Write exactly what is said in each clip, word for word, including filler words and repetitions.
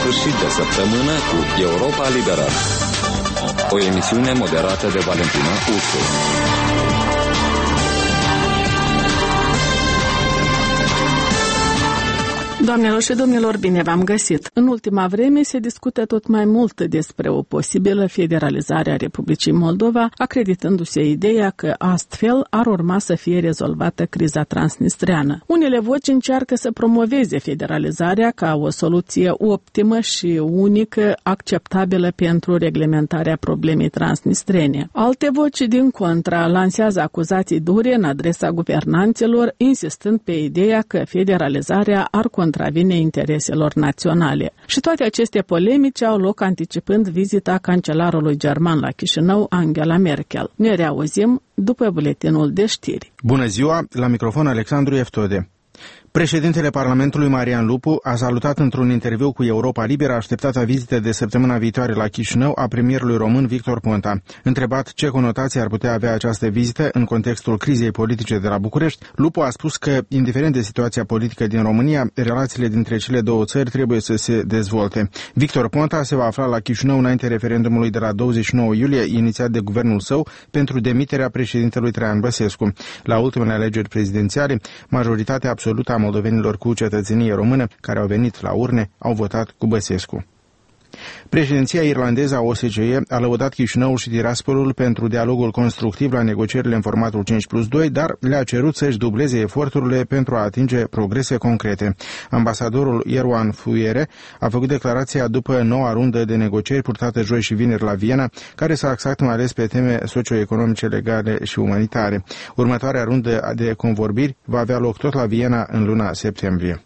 sfârșit de săptămână cu Europa Liberă, o emisiune moderată de Valentina Ursu. Doamnelor și domnilor, bine v-am găsit! În ultima vreme se discută tot mai mult despre o posibilă federalizare a Republicii Moldova, acreditându-se ideea că astfel ar urma să fie rezolvată criza transnistreană. Unele voci încearcă să promoveze federalizarea ca o soluție optimă și unică, acceptabilă pentru reglementarea problemei transnistrene. Alte voci, din contra, lansează acuzații dure în adresa guvernanților, insistând pe ideea că federalizarea ar contravine intereselor naționale. Și toate aceste polemici au loc anticipând vizita cancelarului german la Chișinău, Angela Merkel. Ne reauzim după buletinul de știri. Bună ziua, la microfon Alexandru Eftode. Președintele Parlamentului Marian Lupu a salutat într-un interviu cu Europa Liberă așteptata vizită de săptămâna viitoare la Chișinău a premierului român Victor Ponta. Întrebat ce conotații ar putea avea această vizită în contextul crizei politice de la București, Lupu a spus că, indiferent de situația politică din România, relațiile dintre cele două țări trebuie să se dezvolte. Victor Ponta se va afla la Chișinău înainte referendumului de la douăzeci și nouă iulie, inițiat de guvernul său pentru demiterea președintelui Traian Băsescu. La ultimele alegeri prezidențiale, majoritatea absolută a moldovenilor cu cetățenie română care au venit la urne au votat cu Băsescu. Președinția irlandeză a O S C E a lăudat Chișinăul și Tiraspolul pentru dialogul constructiv la negocierile în formatul cinci plus doi, dar le-a cerut să-și dubleze eforturile pentru a atinge progrese concrete. Ambasadorul Ierwan Fuiere a făcut declarația după noua rundă de negocieri purtată joi și vineri la Viena, care s-a axat mai ales pe teme socioeconomice, legale și umanitare. Următoarea rundă de convorbiri va avea loc tot la Viena în luna septembrie.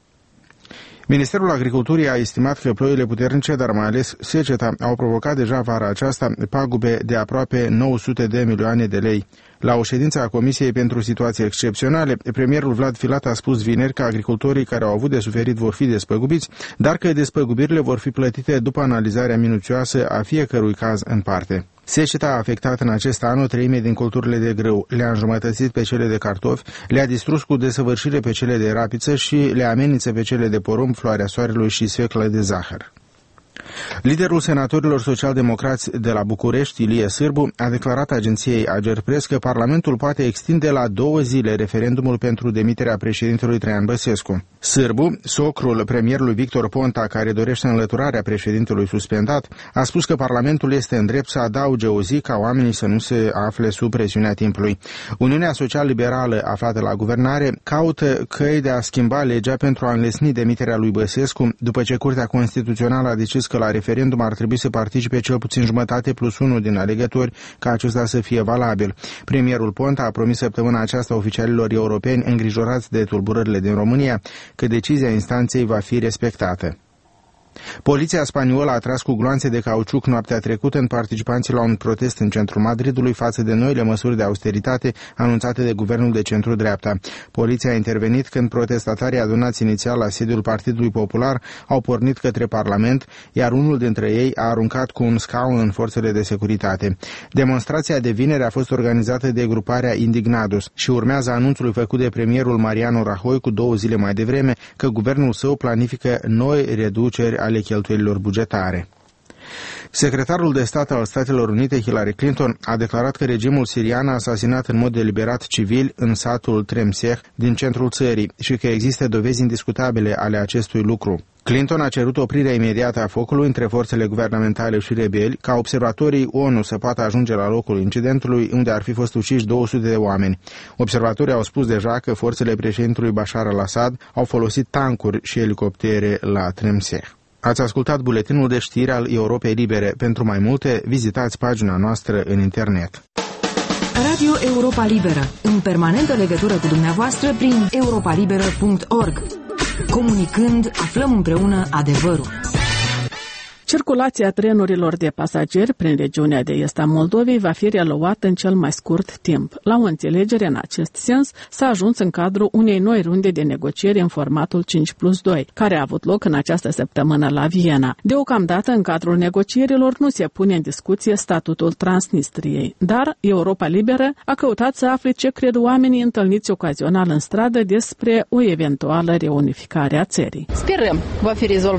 Ministerul Agriculturii a estimat că ploile puternice, dar mai ales seceta, au provocat deja vara aceasta pagube de aproape nouă sute de milioane de lei. La o ședință a Comisiei pentru Situații Excepționale, premierul Vlad Filat a spus vineri că agricultorii care au avut de suferit vor fi despăgubiți, dar că despăgubirile vor fi plătite după analizarea minuțioasă a fiecărui caz în parte. Seceta a afectat în acest an o treime din culturile de grâu, le-a înjumătățit pe cele de cartofi, le-a distrus cu desăvârșire pe cele de rapiță și le amenință pe cele de porumb, floarea soarelui și sfeclă de zahăr. Liderul senatorilor social-democrați de la București, Ilie Sârbu, a declarat agenției Agerpres că Parlamentul poate extinde la două zile referendumul pentru demiterea președintelui Traian Băsescu. Sârbu, socrul premierului Victor Ponta, care dorește înlăturarea președintelui suspendat, a spus că Parlamentul este în drept să adauge o zi ca oamenii să nu se afle sub presiunea timpului. Uniunea Social-Liberală, aflată la guvernare, caută căi de a schimba legea pentru a înlesni demiterea lui Băsescu, după ce Curtea Constituțională a decis că la referendum ar trebui să participe cel puțin jumătate plus unul din alegători ca acesta să fie valabil. Premierul Ponta a promis săptămâna aceasta oficialilor europeni îngrijorați de tulburările din România că decizia instanței va fi respectată. Poliția spaniolă a tras cu gloanțe de cauciuc noaptea trecută în participanții la un protest în centrul Madridului față de noile măsuri de austeritate anunțate de guvernul de centru-dreapta. Poliția a intervenit când protestatarii adunați inițial la sediul Partidului Popular au pornit către Parlament, iar unul dintre ei a aruncat cu un scaun în forțele de securitate. Demonstrația de vineri a fost organizată de gruparea Indignados și urmează anunțul făcut de premierul Mariano Rajoy cu două zile mai devreme că guvernul său planifică noi reduceri ale cheltuielilor bugetare. Secretarul de stat al Statelor Unite, Hillary Clinton, a declarat că regimul sirian a asasinat în mod deliberat civili în satul Tremseh din centrul țării și că există dovezi indiscutabile ale acestui lucru. Clinton a cerut oprirea imediată a focului între forțele guvernamentale și rebeli, ca observatorii O N U să poată ajunge la locul incidentului, unde ar fi fost uciși două sute de oameni. Observatorii au spus deja că forțele președintelui Bashar al-Assad au folosit tancuri și elicoptere la Tremseh. Ați ascultat buletinul de știri al Europei Libere. Pentru mai multe, vizitați pagina noastră în internet. Radio Europa Liberă, în permanentă legătură cu dumneavoastră prin europa liberă punct org. Comunicând, aflăm împreună adevărul. Circulația trenurilor de pasageri prin regiunea de est a Moldovei va fi reluată în cel mai scurt timp. La o înțelegere în acest sens s-a ajuns în cadrul unei noi runde de negocieri în formatul cinci plus doi, care a avut loc în această săptămână la Viena. Deocamdată, în cadrul negocierilor nu se pune în discuție statutul Transnistriei, dar Europa Liberă a căutat să afle ce cred oamenii întâlniți ocazional în stradă despre o eventuală reunificare a țării. Sperăm va fi rezolvat.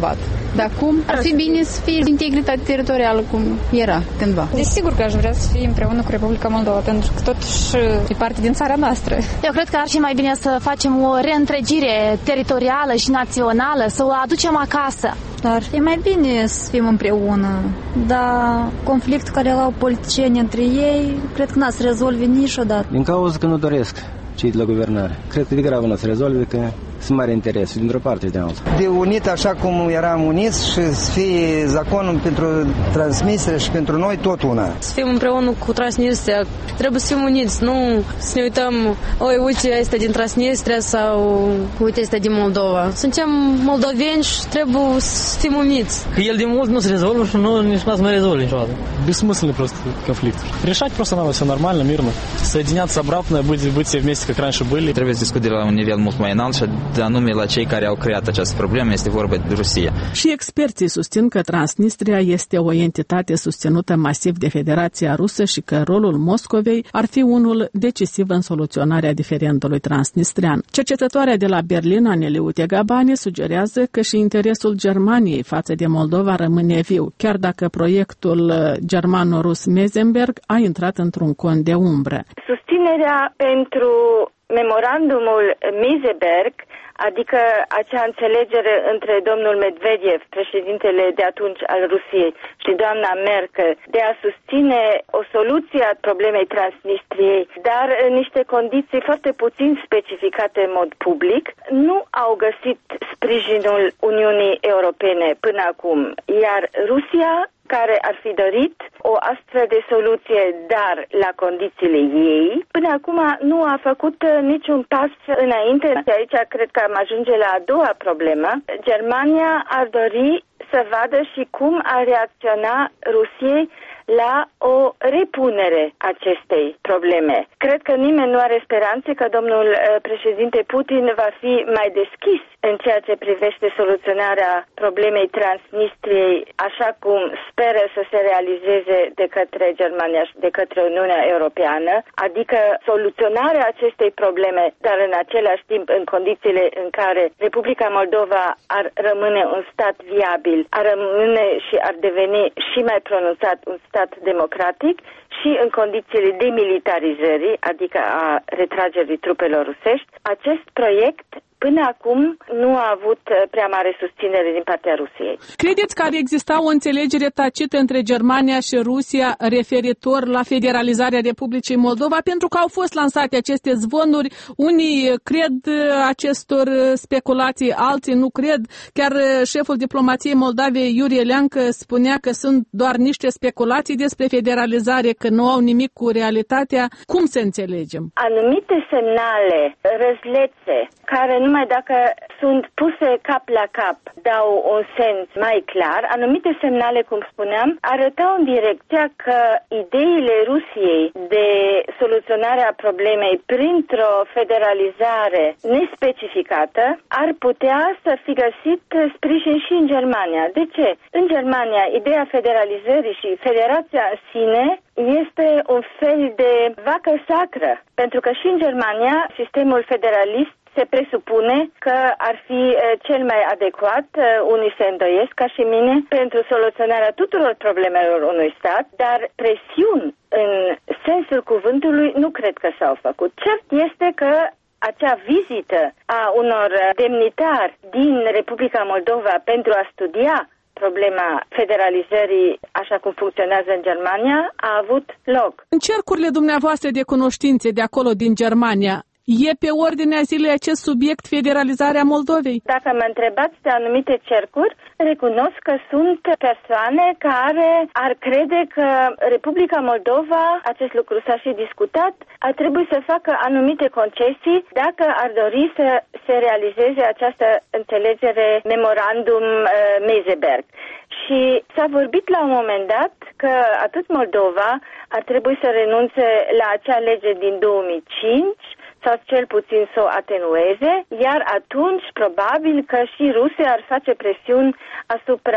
Dar cum? Ar fi bine să fie integritate teritorială cum era cândva. Desigur că aș vrea să fie împreună cu Republica Moldova, pentru că totuși e parte din țara noastră. Eu cred că ar fi mai bine să facem o reîntregire teritorială și națională, să o aducem acasă. Ar fi mai bine să fim împreună, dar conflictul care l-au politicieni între ei, cred că n-a să rezolve niciodată. Din cauza că nu doresc cei de la guvernare. Cred că de grabă nu se rezolve, că sunt mare interes dintr-o parte și de alta. De unit așa cum eram uniți și să fie zaconul pentru Transnistria și pentru noi tot una. Să fim împreună cu Transnistria, trebuie să fim uniți, nu să ne uităm, oi, uite, este din Transnistria sau uite, este din Moldova. Suntem moldoveni și trebuie să fim uniți. Că el de mult nu se rezolvă și nu, nici nu se mai rezolvă niciodată. Бессмысленный просто конфликт. Решать просто надо все нормально, мирно. Соединяться обратно, быть, быть все вместе, как раньше были. Trebuie să discuți de la un nivel mult mai înalt și de anume la cei care au creat această problemă, este vorba de Rusia. Și experții susțin că Transnistria este o entitate susținută masiv de Federația Rusă și că rolul Moscovei ar fi unul decisiv în soluționarea diferendului transnistrian. Cercetătoarea de la Berlin, Aneli Utegabani, sugerează că și interesul Germaniei față de Moldova rămâne viu, chiar dacă proiectul germano-rus Mesenberg a intrat într-un cont de umbră. Susținerea pentru memorandumul Mesenberg, adică acea înțelegere între domnul Medvedev, președintele de atunci al Rusiei, și doamna Merkel, de a susține o soluție a problemei Transnistriei, dar în niște condiții foarte puțin specificate în mod public, nu au găsit sprijinul Uniunii Europene până acum, iar Rusia, care ar fi dorit o astfel de soluție, dar la condițiile ei, până acum nu a făcut niciun pas înainte. Aici cred că am ajunge la a doua problemă. Germania ar dori să vadă și cum ar reacționa Rusiei la o repunere acestei probleme. Cred că nimeni nu are speranțe că domnul președinte Putin va fi mai deschis în ceea ce privește soluționarea problemei Transnistriei, așa cum speră să se realizeze de către Germania și de către Uniunea Europeană, adică soluționarea acestei probleme, dar în același timp în condițiile în care Republica Moldova ar rămâne un stat viabil, ar rămâne și ar deveni și mai pronunțat un stat democratic și în condițiile demilitarizării, adică a retragerii trupelor rusești. Acest proiect până acum nu a avut prea mare susținere din partea Rusiei. Credeți că ar exista o înțelegere tacită între Germania și Rusia referitor la federalizarea Republicii Moldova? Pentru că au fost lansate aceste zvonuri, unii cred acestor speculații, alții nu cred. Chiar șeful diplomației Moldavei, Iurie Leancă, spunea că sunt doar niște speculații despre federalizare, că nu au nimic cu realitatea. Cum să înțelegem? Anumite semnale răzlețe, care numai dacă sunt puse cap la cap dau un sens mai clar, anumite semnale, cum spuneam, arătau în direcția că ideile Rusiei de soluționarea problemei printr-o federalizare nespecificată ar putea să fi găsit sprijin și în Germania. De ce? În Germania, ideea federalizării și federația în sine este un fel de vacă sacră, pentru că și în Germania sistemul federalist se presupune că ar fi cel mai adecvat, unii se îndoiesc ca și mine, pentru soluționarea tuturor problemelor unui stat, dar presiuni în sensul cuvântului nu cred că s-au făcut. Cert este că acea vizită a unor demnitari din Republica Moldova pentru a studia problema federalizării așa cum funcționează în Germania a avut loc. În cercurile dumneavoastră de cunoștințe de acolo din Germania, e pe ordinea zilei acest subiect, federalizarea Moldovei? Dacă mă întrebați de anumite cercuri, recunosc că sunt persoane care ar crede că Republica Moldova, acest lucru s-a și discutat, ar trebui să facă anumite concesii dacă ar dori să se realizeze această înțelegere memorandum uh, Mesenberg. Și s-a vorbit la un moment dat că atât Moldova ar trebui să renunțe la acea lege din două mii cinci, sau cel puțin să o atenueze, iar atunci probabil că și Rusia ar face presiuni asupra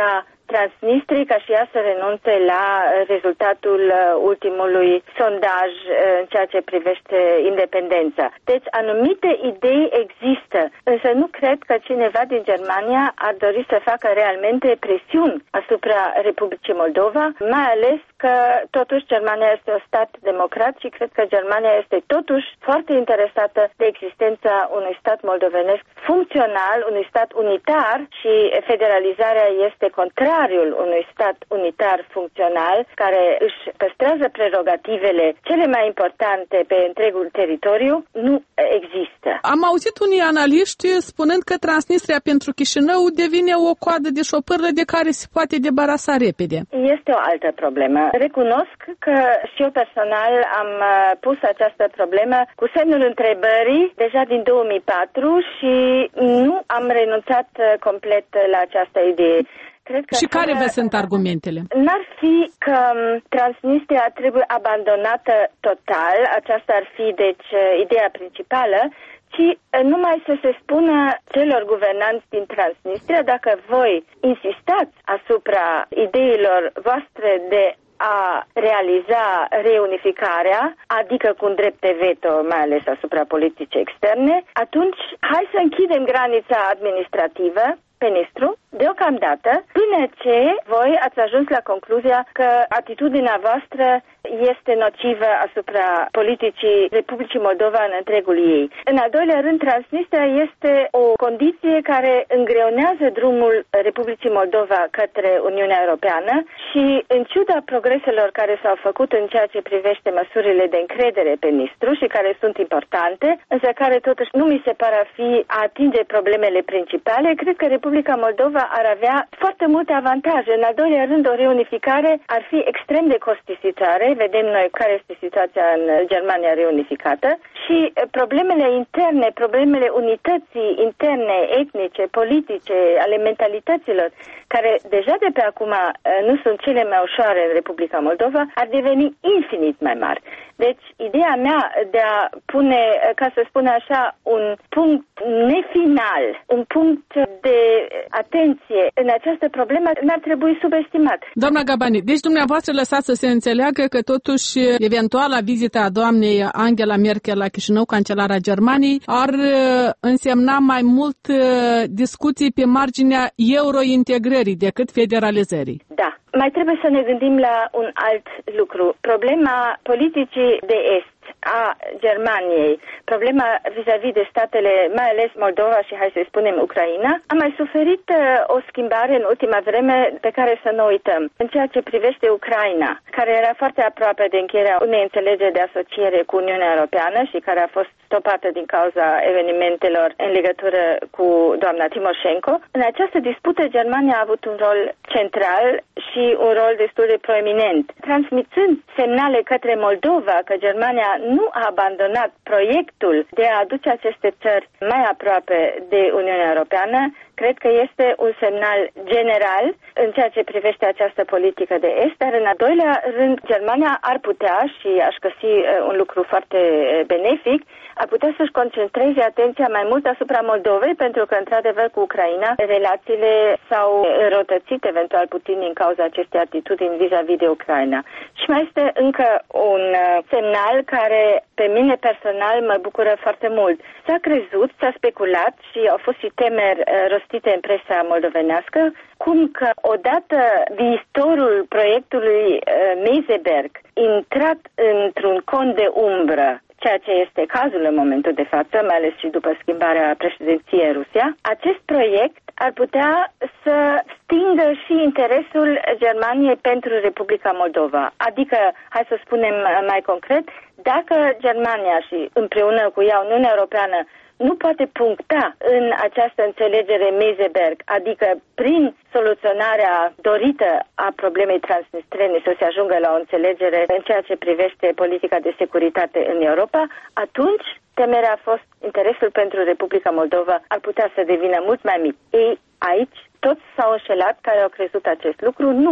Transnistrii ca și ea să renunțe la rezultatul ultimului sondaj în ceea ce privește independența. Deci anumite idei există, însă nu cred că cineva din Germania ar dori să facă realmente presiuni asupra Republicii Moldova, mai ales că totuși Germania este un stat democrat și cred că Germania este totuși foarte interesată de existența unui stat moldovenesc funcțional, unui stat unitar, și federalizarea este contrariul unui stat unitar funcțional care își păstrează prerogativele cele mai importante pe întregul teritoriu. Nu există. Am auzit unii analiști spunând că Transnistria pentru Chișinău devine o coadă de șopârlă de care se poate debarasa repede. Este o altă problemă. Recunosc că și eu personal am pus această problemă cu semnul întrebării deja din două mii patru și nu am renunțat complet la această idee. Cred că și care vă sunt argumentele? N-ar fi că Transnistria trebuie abandonată total, aceasta ar fi deci ideea principală, ci numai să se spună celor guvernanți din Transnistria, dacă voi insistați asupra ideilor voastre de a realiza reunificarea, adică cu un drept de veto, mai ales asupra politicii externe, atunci hai să închidem granița administrativă pe Nistru, deocamdată, până ce voi ați ajuns la concluzia că atitudinea voastră este nocivă asupra politicii Republicii Moldova în întregul ei. În al doilea rând, Transnistria este o condiție care îngreunează drumul Republicii Moldova către Uniunea Europeană și, în ciuda progreselor care s-au făcut în ceea ce privește măsurile de încredere pe Nistru și care sunt importante, însă care totuși nu mi se pare a fi a atinge problemele principale, cred că Republica Moldova ar avea foarte multe avantaje. În al doilea rând, o reunificare ar fi extrem de costisitoare. Vedem noi care este situația în Germania reunificată și problemele interne, problemele unității interne, etnice, politice, ale mentalităților, care deja de pe acum nu sunt cele mai ușoare în Republica Moldova, ar deveni infinit mai mari. Deci, ideea mea de a pune, ca să spun așa, un punct nefinal, un punct de atenție în această problemă n-ar trebui subestimat. Doamna Gabani, deci dumneavoastră lăsați să se înțeleagă că totuși eventuala vizită a doamnei Angela Merkel la Chișinău, cancelara Germaniei, ar însemna mai mult discuții pe marginea eurointegrării decât federalizării. Da. Mai trebuie să ne gândim la un alt lucru. Problema politicii de est a Germaniei, problema vis-a-vis de statele, mai ales Moldova și, hai să spunem, Ucraina, a mai suferit uh, o schimbare în ultima vreme pe care să nu uităm. În ceea ce privește Ucraina, care era foarte aproape de încheierea unei înțelegeri de asociere cu Uniunea Europeană și care a fost stopată din cauza evenimentelor în legătură cu doamna Timoșenko, în această dispută Germania a avut un rol central și un rol destul de proeminent, transmițând semnale către Moldova că Germania nu a abandonat proiectul de a aduce aceste țări mai aproape de Uniunea Europeană. Cred că este un semnal general în ceea ce privește această politică de est, dar în al doilea rând Germania ar putea, și aș găsi un lucru foarte benefic, ar putea să-și concentreze atenția mai mult asupra Moldovei, pentru că, într-adevăr, cu Ucraina relațiile s-au înrăutățit eventual puțin din cauza acestei atitudini vis-a-vis de Ucraina. Și mai este încă un semnal care pe mine personal mă bucură foarte mult. S-a crezut, s-a speculat și au fost și temeri rostite în presa moldovenească, cum că odată viitorul proiectului Meseberg intrat într-un cont de umbră, ceea ce este cazul în momentul de față, mai ales și după schimbarea președinției în Rusia, acest proiect ar putea să stingă și interesul Germaniei pentru Republica Moldova. Adică, hai să spunem mai concret, dacă Germania și împreună cu ea Uniunea Europeană nu poate puncta în această înțelegere Meseberg, adică prin soluționarea dorită a problemei transnistrene să se ajungă la o înțelegere în ceea ce privește politica de securitate în Europa, atunci temerea a fost interesul pentru Republica Moldova ar putea să devină mult mai mic. Ei, aici toți s-au înșelat care au crezut acest lucru? Nu.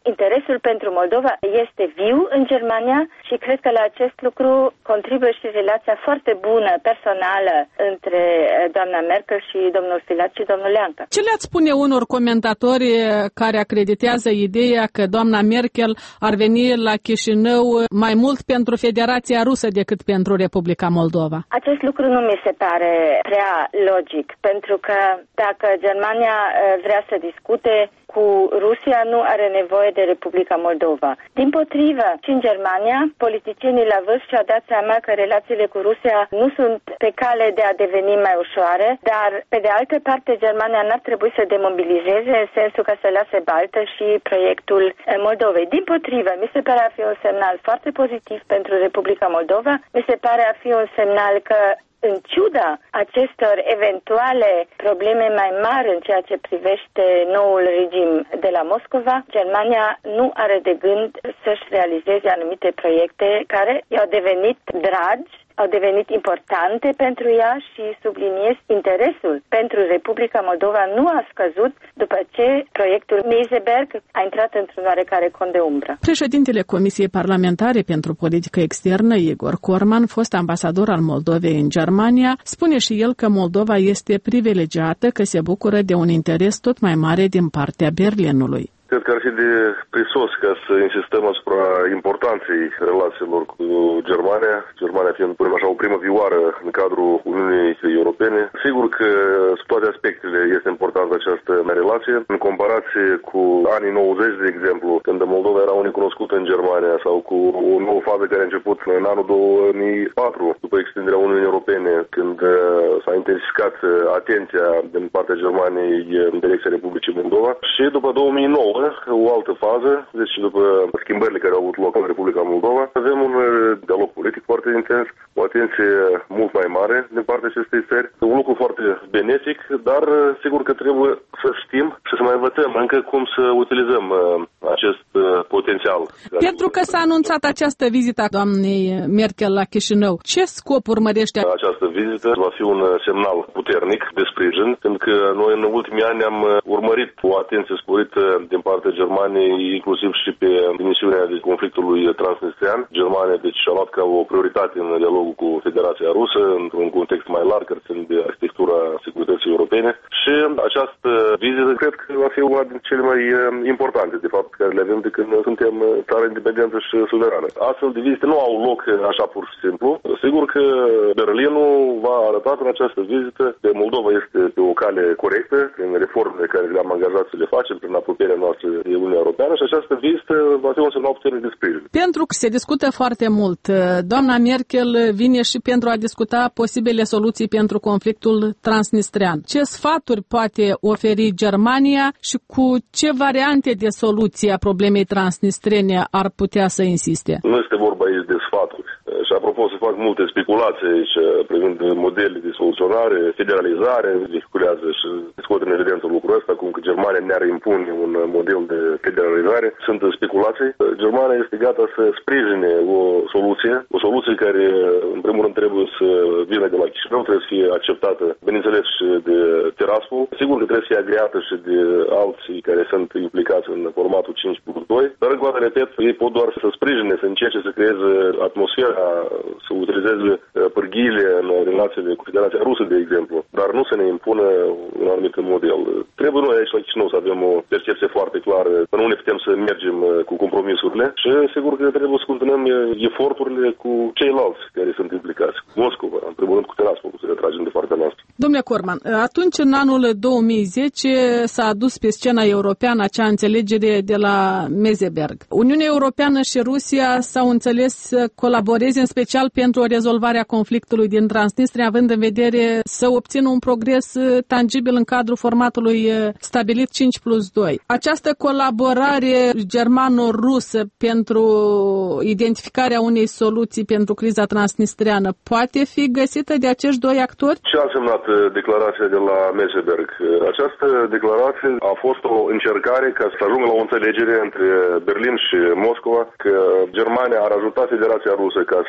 interesul pentru Moldova este viu în Germania și cred că la acest lucru contribuie și relația foarte bună, personală, între doamna Merkel și domnul Filat și domnul Leancă. Ce le-ați spune unor comentatori care acreditează ideea că doamna Merkel ar veni la Chișinău mai mult pentru Federația Rusă decât pentru Republica Moldova? Acest lucru nu mi se pare prea logic, pentru că dacă Germania vrea să discute cu Rusia, nu are nevoie de Republica Moldova. Dimpotrivă, și în Germania, politicienii la vârf și-au dat seama că relațiile cu Rusia nu sunt pe cale de a deveni mai ușoare, dar, pe de altă parte, Germania n-ar trebui să demobilizeze în sensul că să lase baltă și proiectul Moldovei. Dimpotrivă, mi se pare a fi un semnal foarte pozitiv pentru Republica Moldova, mi se pare a fi un semnal că în ciuda acestor eventuale probleme mai mari în ceea ce privește noul regim de la Moscova, Germania nu are de gând să-și realizeze anumite proiecte care i-au devenit dragi, au devenit importante pentru ea și subliniez interesul pentru Republica Moldova nu a scăzut după ce proiectul Meseberg a intrat într-un oarecare cont de umbră. Președintele Comisiei Parlamentare pentru Politică Externă, Igor Corman, fost ambasador al Moldovei în Germania, spune și el că Moldova este privilegiată, că se bucură de un interes tot mai mare din partea Berlinului. Cred că ar fi de prisos ca să insistăm asupra importanței relațiilor cu Germania, Germania fiind, punem așa, o primă vioară în cadrul Uniunii Europene. Sigur că sub toate aspectele este importantă această relație. În comparație cu anii nouăzeci, de exemplu, când Moldova era o necunoscută în Germania, sau cu o nouă fază care a început în anul două mii patru, după extinderea Uniunii Europene, când s-a intensificat atenția din partea Germaniei în direcția Republicii Moldova. Și după două mii nouă, o altă fază, deci după schimbările care au avut loc în Republica Moldova, avem un dialog politic foarte intens, o atenție mult mai mare din partea acestei țări, un lucru foarte benefic, dar sigur că trebuie să știm și să mai învățăm încă cum să utilizăm acest potențial. Pentru că s-a anunțat această vizită a doamnei Merkel la Chișinău, ce scop urmărește? Această vizită va fi un semnal puternic de sprijin, pentru că noi în ultimii ani am urmărit o atenție sporită din partea Germaniei, inclusiv și pe dimensiunea de conflictului transnistrian. Germania deci a luat ca o prioritate în dialogul cu Federația Rusă, într-un context mai larg, care ține de arhitectura securității europene. Și această vizită cred că va fi una din cele mai importante, de fapt, care le avem de când suntem țară independentă și suverană. Astfel de vizite nu au loc așa pur și simplu. Sigur că Berlinul va arăta în această vizită că Moldova este pe o cale corectă, prin reformele care le-am angajat să le facem, prin apropierea noastră de Uniunea Europeană, și această vizită va fi un semnal puternic de sprijin. Pentru că se discută foarte mult, doamna Merkel vine și pentru a discuta posibile soluții pentru conflictul transnistrian. Ce sfaturi poate oferi Germania și cu ce variante de soluție a problemei transnistrene ar putea să insiste? Nu este vorba aici de sfaturi. Și apropo, se fac multe speculații aici privind modele de soluționare, federalizare, vehiculează și scoate în evidență lucrul ăsta, cum că Germania ne-ar impune un model de federalizare. Sunt speculații. Germania este gata să sprijine o soluție, o soluție care, în primul rând, trebuie să vină de la Chișinău, trebuie să fie acceptată, bineînțeles, și de Tiraspol. Sigur că trebuie să fie agreată și de alții care sunt implicați în formatul cinci plus doi, dar, încă o dată, repet, ei pot doar să sprijine, să încerce să creeze atmosfera, să utilizeze pârghiile în relațiile cu Federația Rusă, de exemplu, dar nu să ne impună un anumit model. Trebuie noi aici la Chișinău să avem o percepție foarte clară, până unde putem să mergem cu compromisurile și sigur că trebuie să continuăm eforturile cu ceilalți care sunt implicați. Moscova, în primul rând cu Tiraspol, să le tragem de partea noastră. Domnule Corman, atunci în anul două mii zece s-a adus pe scena europeană acea înțelegere de la Meseberg. Uniunea Europeană și Rusia s-au înțeles să colaboreze în special pentru rezolvarea conflictului din Transnistria, având în vedere să obțină un progres tangibil în cadrul formatului stabilit cinci plus doi. Această colaborare germano-rusă pentru identificarea unei soluții pentru criza transnistriană poate fi găsită de acești doi actori? Ce a însemnat declarația de la Meseberg? Această declarație a fost o încercare ca să ajungă la o înțelegere între Berlin și Moscova că Germania ar ajuta Federația Rusă ca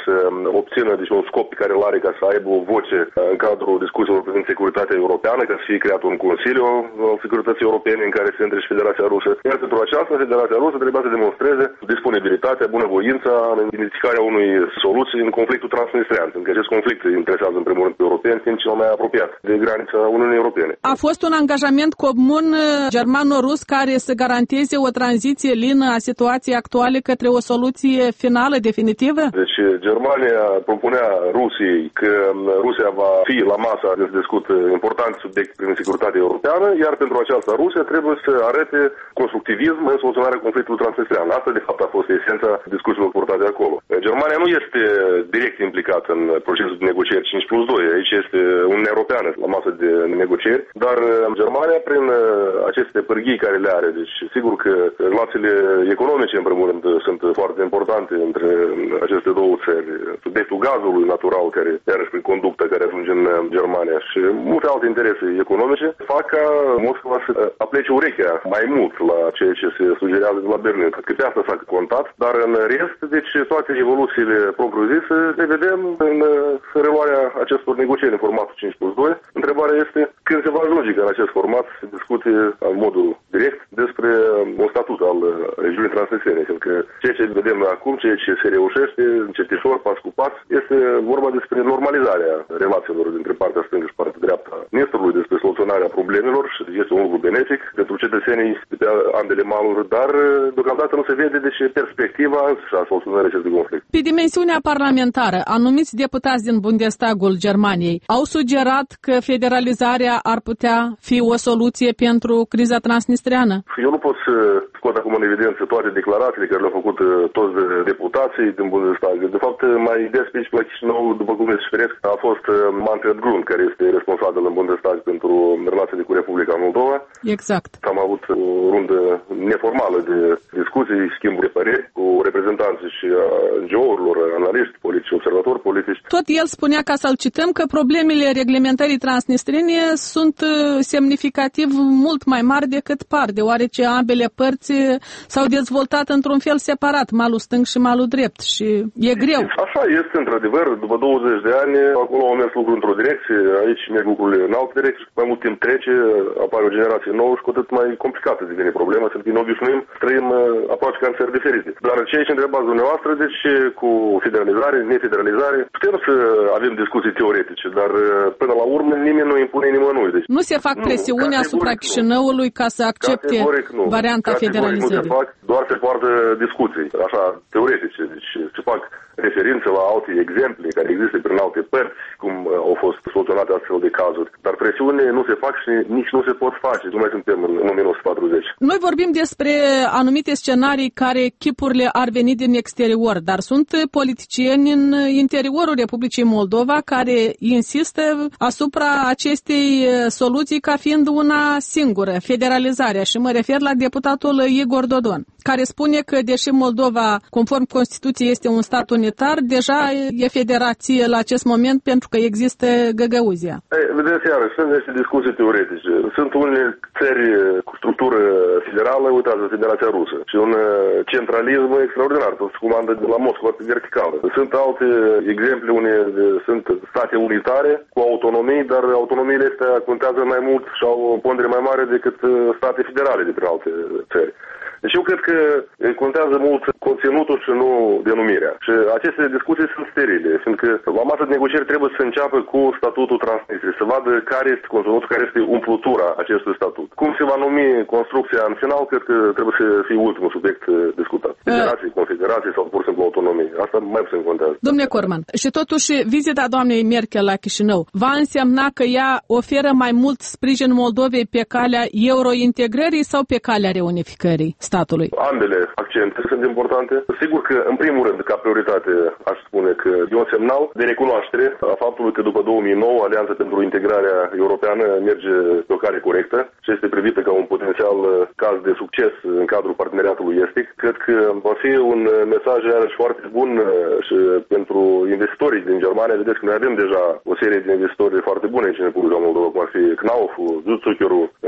să obțină deci, un scop pe care îl are ca să aibă o voce în cadrul discuțiilor privind securitatea europeană, ca să fie creat un Consiliu al Securității Europene în care se intre și Federația Rusă. Iar pentru aceasta, Federația Rusă trebuia să demonstreze disponibilitatea, bunăvoința în identificarea unui soluții în conflictul transnistrian, pentru că acest conflict interesează în primul rând pe europeni, fiind cel mai apropiat de granița Uniunii Europene. A fost un angajament comun germano-rus care să garanteze o tranziție lină a situației actuale către o soluție finală, definitivă? Deci Germania propunea Rusiei că Rusia va fi la masa de să discută important subiect prin securitatea europeană, iar pentru aceasta Rusia trebuie să arete constructivism în soluționarea conflictului transnistrian. Asta de fapt a fost esența discuțiilor purtate acolo. Germania nu este direct implicată în procesul de negocieri cinci plus doi, aici este Uniunea Europeană la masă de negocieri, dar Germania prin aceste pârghii care le are, deci sigur că relațiile economice în primul rând sunt foarte importante între aceste două țări. Subiectul gazului natural, care iarăși prin conductă care ajunge în Germania și multe alte interese economice, fac ca Moscova să aplece urechea mai mult la ceea ce se sugerează de la Berlin. Cred că pe asta s-a contat, dar în rest, deci toate evoluțiile propriu-zise le vedem în reluarea acestor negocieri în formatul cinci plus doi. Întrebarea este când se va ajunge ca în acest format să discute în modul direct despre un statut al regiunii transnistriene, pentru că ceea ce vedem noi acum, ceea ce se reușește încetișor, pas cu pas, este vorba despre normalizarea relațiilor dintre partea stângă și partea dreaptă a Nistrului, despre soluționarea problemelor și este un lucru benefic pentru cetățenii de pe ambele maluri, dar deocamdată nu se vede deci perspectiva și a soluționării acestui conflict. Pe dimensiunea parlamentară, anumiți deputați din Bundestagul Germaniei au sugerat că federalizarea ar putea fi o soluție pentru criza transnistriană? Eu nu pot să scot acum în evidență toate declarațiile care le-au făcut toți deputații din Bundestag. De fapt, mai des pe aici la Chișinău, după cum îți știți, a fost Manfred Grund, care este responsabil în Bundestag pentru relațiile cu Republica Moldova. Exact. Am avut o rundă neformală de discuții, schimburi de păreri cu reprezentanții și a N G O-urilor, analiști politici, observatori politici. Tot el spunea, ca să-l cităm, că problemele reglementării transnistrine sunt semnificativ mult mai mari decât par, deoarece ambele părți s-au dezvoltat într-un fel separat, malul stâng și malul drept, și e greu. Așa este, într-adevăr, după douăzeci de ani, acolo au mers lucruri într-o direcție, aici merg lucrurile în altă direcție, mai mult timp trece, apare o generație nouă și cu atât mai complicată devine problema, să ne obișnuim, trăim aproape ca în țări diferite. Dar ceea ce întrebați dumneavoastră, deci cu federalizare, nefederalizare, putem să avem discuții teoretice, dar până la urmă nimeni nu impune nimănui. Deci, nu se fac presiuni asupra Chișinăului ca să accepte varianta federalizării. Nu se fac, doar se poartă discuții, așa, teoretice, deci se fac referințe la alte exemple care există prin alte părți, cum au fost soluționate astfel de cazuri. Dar presiune nu se fac și nici nu se pot face. Nu mai suntem în o mie nouă sute patruzeci. Noi vorbim despre anumite scenarii care chipurile ar veni din exterior, dar sunt politicieni în interiorul Republicii Moldova care insistă asupra acestei soluții ca fiind una singură, federalizarea. Și mă refer la deputatul Igor Dodon, care spune că, deși Moldova, conform Constituției, este un stat unitar, deja e federație la acest moment pentru că există Găgăuzia. Ei, vedeți, iarăși, sunt niște discuții teoretice. Sunt unele țări cu structură federală, uitați, Federația Rusă, și un centralism extraordinar, tot se comandă de la Moscova pe verticală. Sunt alte exemple unde sunt state unitare cu autonomii, dar autonomiile astea contează mai mult și au o pondere mai mare decât state federale de prin alte țări. Deci eu cred că contează mult conținutul și nu denumirea. Și aceste discuții sunt sterile, fiindcă la masă de negocieri trebuie să înceapă cu statutul Transnistriei, să vadă care este conținutul, care este umplutura acestui statut. Cum se va numi construcția în final, cred că trebuie să fie ultimul subiect discutat. Federații, confederații sau pur și simplu autonomii. Asta mai puțin contează. Domnule Corman, și totuși vizita doamnei Merkel la Chișinău va însemna că ea oferă mai mult sprijin Moldovei pe calea eurointegrării sau pe calea reunificării statului? Ambele accente sunt importante. Sigur că, în primul rând, ca prioritate, aș spune că e un semnal de recunoaștere a faptului că după două mii nouă Alianța pentru Integrarea Europeană merge pe o cale corectă și este privită ca un potențial caz de succes în cadrul parteneriatului estic. Cred că va fi un mesaj iarăși foarte bun și pentru investitorii din Germania. Vedeți că noi avem deja o serie de investitori foarte bune aici în Republica Moldova, cum ar fi Knauf, Zuzuckeru,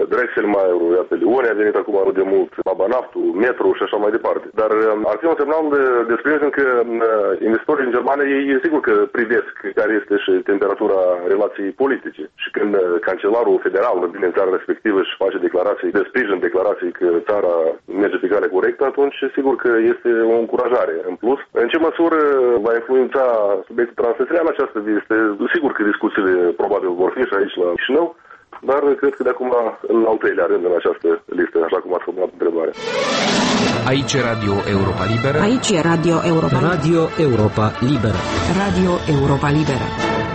Drexelmaier, iată, Lione a venit acum de mult, Babanaftu, Metro și așa mai departe. Dar ar fi un semnal de, de sprijin că investitorii în Germania, ei sigur că privesc care este și temperatura relației politice. Și când cancelarul federal vine în țara respectivă și face declarații de sprijin, declarații că țara merge pe calea corectă, atunci sigur că este o încurajare. În plus, în ce măsură va influența subiectul transnistrian această veste? Sigur că discuțiile probabil vor fi și aici la Chișinău, dar cred că de acum în al treilea rând în această listă, așa cum ați formulat întrebarea. Aici e Radio Europa Liberă. Aici e Radio Europa Liberă. Radio Europa Liberă. Radio Europa Liberă.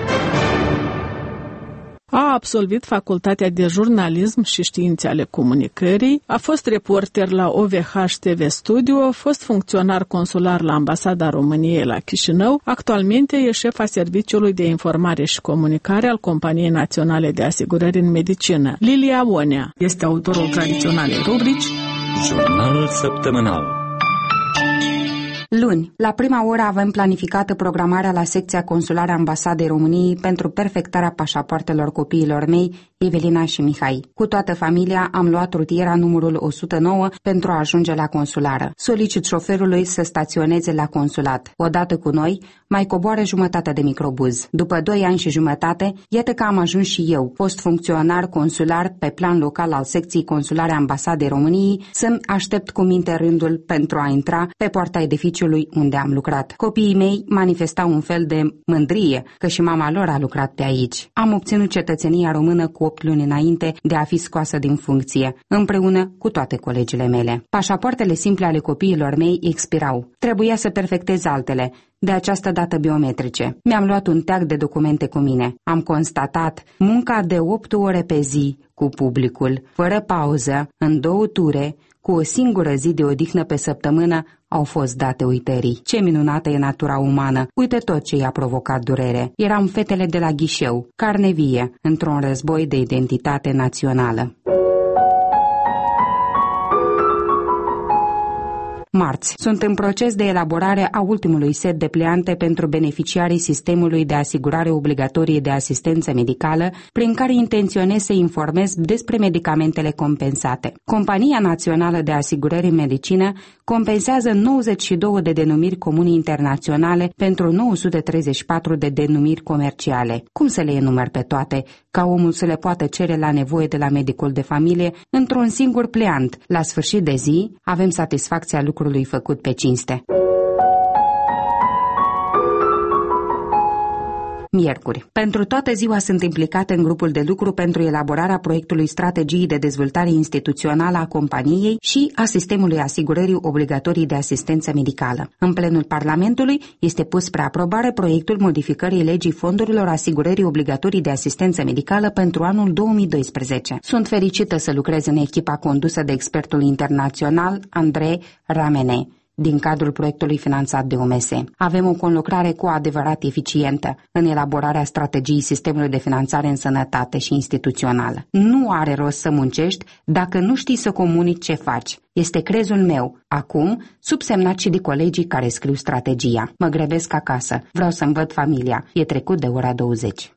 A absolvit facultatea de jurnalism și științe ale comunicării, a fost reporter la O V H T V Studio, a fost funcționar consular la Ambasada României la Chișinău, actualmente e șefa Serviciului de Informare și Comunicare al Companiei Naționale de Asigurări în Medicină. Lilia Onea este autorul tradiționalei rubrici Jurnalul Săptămânal. Luni, la prima oră avem planificată programarea la secția consulară a Ambasadei României pentru perfectarea pașapoartelor copiilor mei, Evelina și Mihai. Cu toată familia am luat rutiera numărul o sută nouă pentru a ajunge la consulară. Solicit șoferului să staționeze la consulat. Odată cu noi, mai coboară jumătate de microbuz. După doi ani și jumătate, iată că am ajuns și eu, fost funcționar consular pe plan local al secției consulare a Ambasadei României, să-mi aștept cu minte rândul pentru a intra pe poarta edificiului unde am lucrat. Copiii mei manifestau un fel de mândrie că și mama lor a lucrat pe aici. Am obținut cetățenia română cu opt luni înainte de a fi scoasă din funcție, împreună cu toate colegile mele. Pașapoartele simple ale copiilor mei expirau. Trebuia să perfectez altele, de această dată biometrice. Mi-am luat un teag de documente cu mine. Am constatat munca de opt ore pe zi cu publicul, fără pauză, în două ture, cu o singură zi de odihnă pe săptămână, au fost date uitării. Ce minunată e natura umană! Uite tot ce i-a provocat durere. Eram fetele de la ghișeu, carne vie, într-un război de identitate națională. Marți. Sunt în proces de elaborare a ultimului set de pliante pentru beneficiarii sistemului de asigurare obligatorie de asistență medicală, prin care intenționez să informez despre medicamentele compensate. Compania Națională de Asigurări în Medicină compensează nouăzeci și două de denumiri comune internaționale pentru nouă sute treizeci și patru de denumiri comerciale. Cum să le enumăr pe toate, ca omul să le poată cere la nevoie de la medicul de familie într-un singur pliant? La sfârșit de zi, avem satisfacția lucrului făcut pe cinste. Miercuri. Pentru toată ziua sunt implicată în grupul de lucru pentru elaborarea proiectului strategiei de dezvoltare instituțională a companiei și a sistemului asigurării obligatorii de asistență medicală. În plenul Parlamentului este pus spre aprobare proiectul modificării legii fondurilor asigurării obligatorii de asistență medicală pentru anul două mii doisprezece. Sunt fericită să lucrez în echipa condusă de expertul internațional Andrei Ramene, din cadrul proiectului finanțat de O M S. Avem o conlucrare cu adevărat eficientă în elaborarea strategiei sistemului de finanțare în sănătate și instituțională. Nu are rost să muncești dacă nu știi să comunici ce faci. Este crezul meu, acum subsemnat și de colegii care scriu strategia. Mă grăbesc acasă, vreau să-mi văd familia. E trecut de ora douăzeci.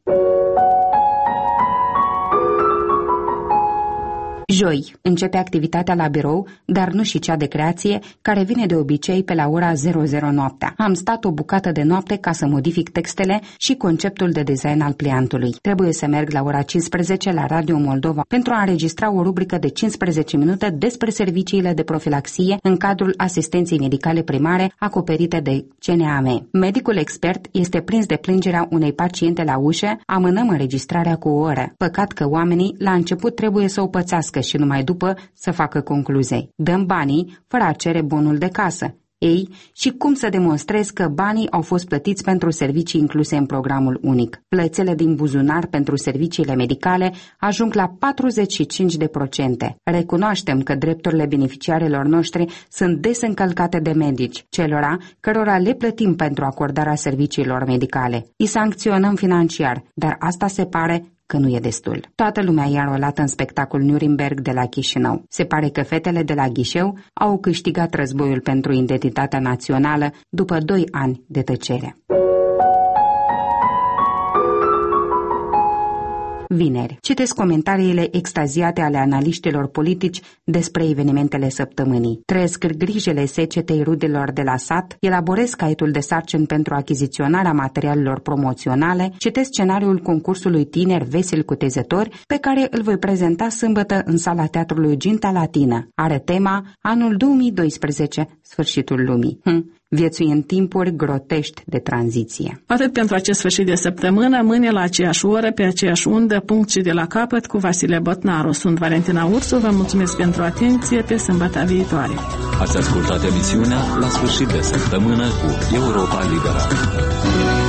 Joi, începe activitatea la birou, dar nu și cea de creație, care vine de obicei pe la ora zero zero noaptea. Am stat o bucată de noapte ca să modific textele și conceptul de design al pliantului. Trebuie să merg la ora cincisprezece la Radio Moldova pentru a înregistra o rubrică de cincisprezece minute despre serviciile de profilaxie în cadrul asistenței medicale primare acoperite de C N A M. Medicul expert este prins de plângerea unei paciente la ușă, amânăm înregistrarea cu o oră. Păcat că oamenii la început trebuie să o pățească și numai după să facă concluzii. Dăm banii fără a cere bonul de casă. Ei, și cum să demonstrez că banii au fost plătiți pentru servicii incluse în programul unic? Plățele din buzunar pentru serviciile medicale ajung la patruzeci și cinci de procente. Recunoaștem că drepturile beneficiarilor noștri sunt des încălcate de medici, celora cărora le plătim pentru acordarea serviciilor medicale. Îi sancționăm financiar, dar asta se pare că nu e destul. Toată lumea i-a rolat în spectacol Nuremberg de la Chișinău. Se pare că fetele de la ghișeu au câștigat războiul pentru identitatea națională după doi ani de tăcere. vineri. Citesc comentariile extaziate ale analiștilor politici despre evenimentele săptămânii. Trăiesc grijele secetei rudelor de la sat, elaborez caietul de sarcini pentru achiziționarea materialelor promoționale, citesc scenariul concursului Tineri Veseli Cutezători, pe care îl voi prezenta sâmbătă în sala Teatrului Ginta Latină. Are tema Anul două mii doisprezece, sfârșitul lumii. Hm. Viețui în timpuri grotești de tranziție. Atât pentru acest sfârșit de săptămână, mâine la aceeași oră, pe aceeași undă, punct și de la capăt, cu Vasile Botnaru. Sunt Valentina Ursu, vă mulțumesc pentru atenție, pe sâmbătă viitoare. Ați ascultat emisiunea La sfârșit de săptămână cu Europa Liberă.